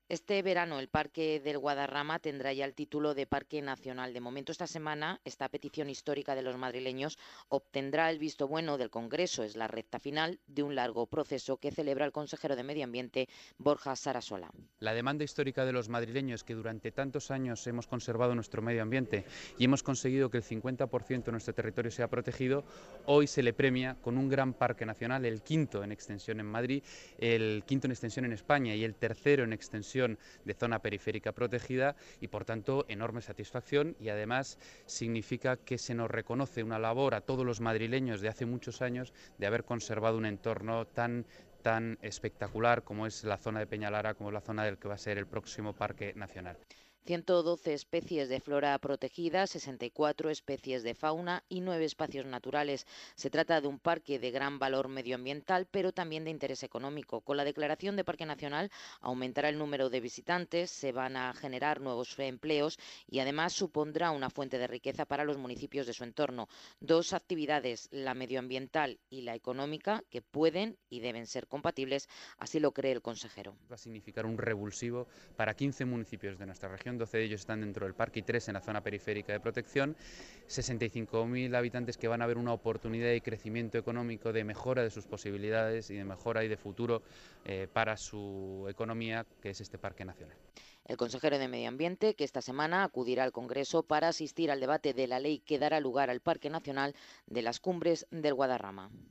Este verano el Parque del Guadarrama tendrá ya el título de Parque Nacional. De momento, esta semana, esta petición histórica de los madrileños obtendrá el visto bueno del Congreso. Es la recta final de un largo proceso que celebra el consejero de Medio Ambiente, Borja Sarasola. La demanda histórica de los madrileños, que durante tantos años hemos conservado nuestro medio ambiente y hemos conseguido que el 50% de nuestro territorio sea protegido, hoy se le premia con un gran parque nacional, el quinto en extensión en Madrid, el quinto en extensión en España y el tercero en extensión de zona periférica protegida, y por tanto enorme satisfacción, y además significa que se nos reconoce una labor a todos los madrileños de hace muchos años de haber conservado un entorno tan espectacular como es la zona de Peñalara, como es la zona del que va a ser el próximo Parque Nacional. 112 especies de flora protegida, 64 especies de fauna y 9 espacios naturales. Se trata de un parque de gran valor medioambiental, pero también de interés económico. Con la declaración de Parque Nacional aumentará el número de visitantes, se van a generar nuevos empleos y además supondrá una fuente de riqueza para los municipios de su entorno. Dos actividades, la medioambiental y la económica, que pueden y deben ser compatibles, así lo cree el consejero. Va a significar un revulsivo para 15 municipios de nuestra región, 12 de ellos están dentro del parque y 3 en la zona periférica de protección, 65.000 habitantes que van a ver una oportunidad de crecimiento económico, de mejora de sus posibilidades y de mejora y de futuro para su economía, que es este Parque Nacional. El consejero de Medio Ambiente, que esta semana acudirá al Congreso para asistir al debate de la ley que dará lugar al Parque Nacional de las Cumbres del Guadarrama.